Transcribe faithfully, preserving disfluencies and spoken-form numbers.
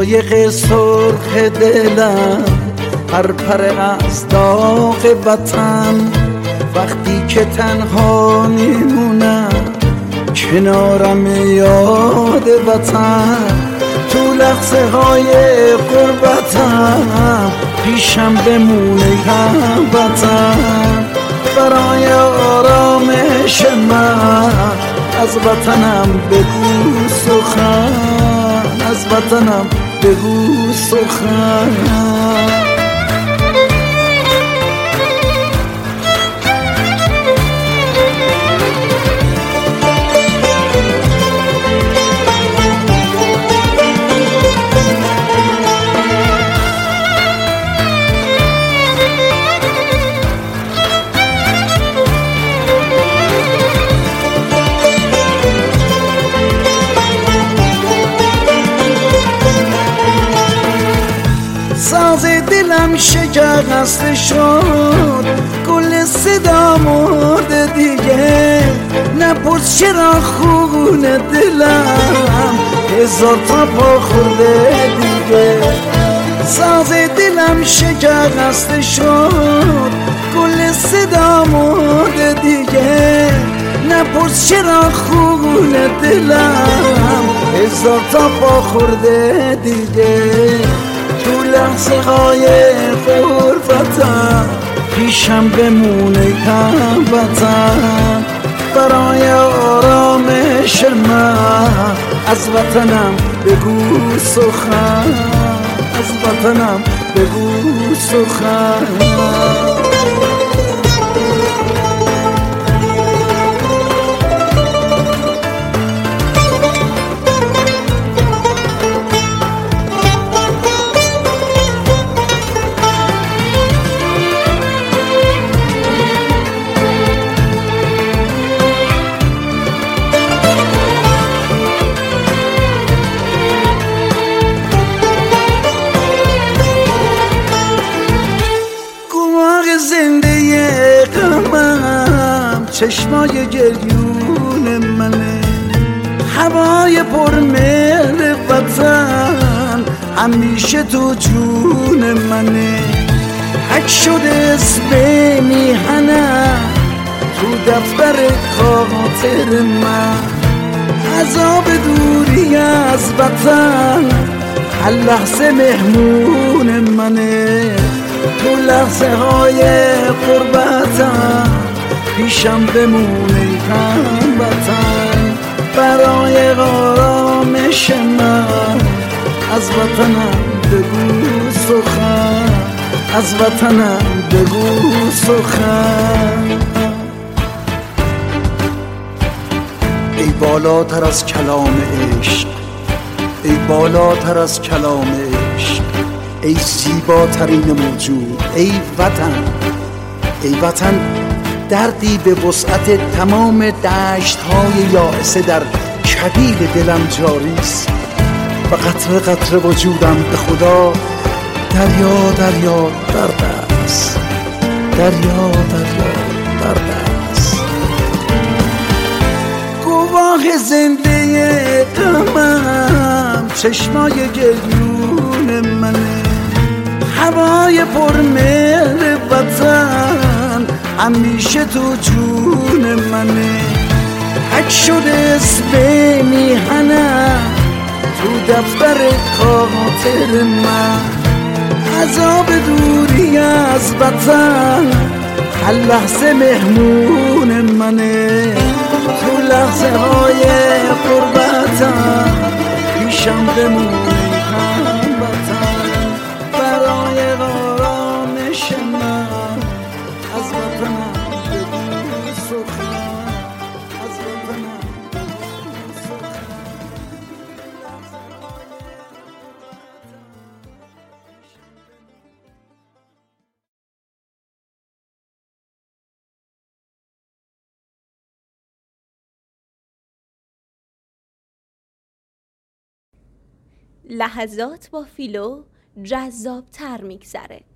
قایق سرخ دلم پرپر از داغ وطن، وقتی که تنها میمونم کنارم یاد وطن، تو لحظه های غربتم پیشم بمونه وطن، برای آرامش من از وطنم بگو سخن، از وطنم بگو سخن. ساز دلم شکسته شد، گل صدا مرده دیگه، نپرس چرا خون دلم هزار تا پا خورده دیگه. ساز دلم شکسته شد، گل صدا مرده دیگه، نپرس چرا خون دلم هزار تا پا خورده دیگه. تو لحظه های غربتم پیشم بمونه وطن، برای آرامش من از وطنم بگو سخن، از وطنم بگو سخن. زنده غمم چشمای گریون منه، هوای پرمهر وطن همیشه تو جون منه، حک شده اسم میهنم تو دفتر خاطر من، عذاب دوری از وطن هر لحظه مهمون منه، تو لحظه های غربتم پیشم بمونه وطن، برای آرامش من از وطنم بگو سخن، از وطنم بگو سخن. ای بالاتر از کلام عشق، ای بالاتر از کلام عشق، ای زیباترین موجود، ای وطن، ای وطن دردی به وسعت تمام دشت‌های یائسه در کبیل دلم جاری است و قطره قطره وجودم به خدا دریا دریا درد است، دریا دریا درد است. گواه زنده غمم چشمای گریون منه، هوای پرمهر وطن همیشه تو جون منه، حک شده اسم میهنم تو دفتر خاطر من، عذاب دوری از وطن هر لحظه مهمون منه، تو لحظه های غربتم پیشم بمونه وطن، برای آرامش من از وطنم بگو سخن، از وطنم بگو سخن. لحظات با فیلو جذاب‌تر می‌گذره.